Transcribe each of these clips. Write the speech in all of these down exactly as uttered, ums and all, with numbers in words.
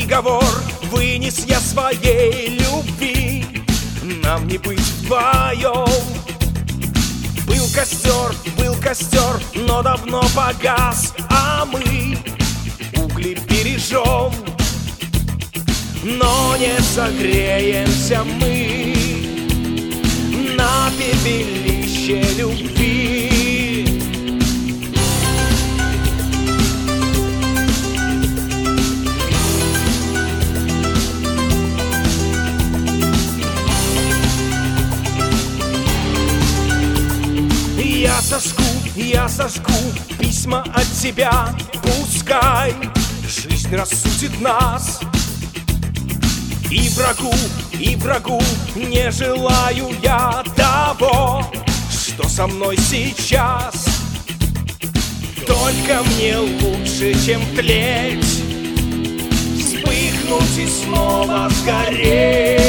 приговор вынес я своей любви. Нам не быть вдвоем. Был костер, был костер, но давно погас, а мы угли бережем. Но не согреемся мы на пепелище любви. Я сожгу, я сожгу письма от тебя. Пускай жизнь рассудит нас. И врагу, и врагу не желаю я того, что со мной сейчас. Только мне лучше, чем тлеть, вспыхнуть и снова сгореть.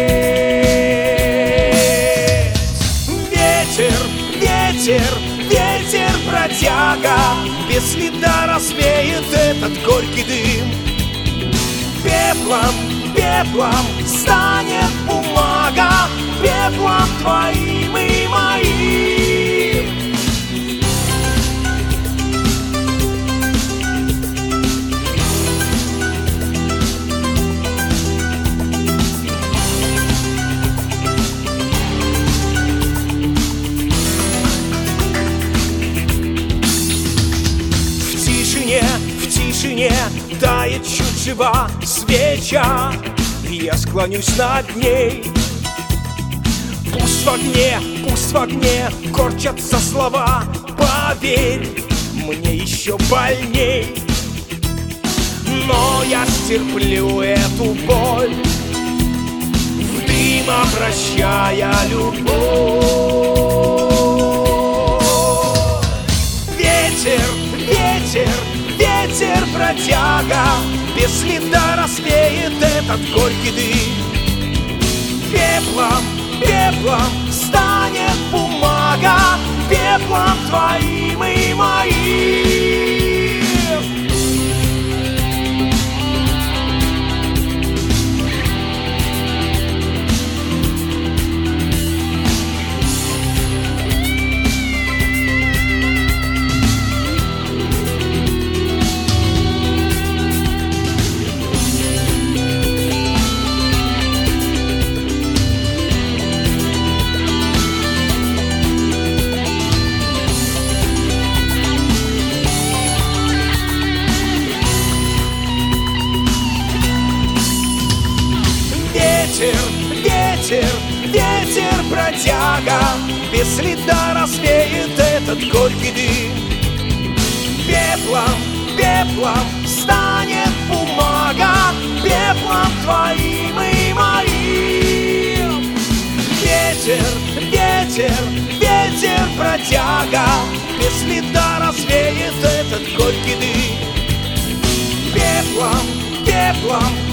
Ветер, ветер, ветер бродяга без следа развеет этот горький дым. Пеплом, пеплом станет бумага, пеплом твоим и моим. В тишине, в тишине тает чуть жива свеча. Я склонюсь над ней. Пусть в огне, пусть в огне корчатся слова. Поверь, мне еще больней. Но я стерплю эту боль, в дым обращая любовь. Ветер, ветер, ветер бродяга без следа развеет этот горький дым. Пеплом, пеплом станет бумага, пеплом твоим и моим. Ветер, ветер, ветер бродяга без следа развеет этот горький дым. Пеплом, пеплом станет бумага, пеплом твоим и моим. Ветер, ветер, ветер бродяга без следа развеет этот горький дым. Пеплом, пеплом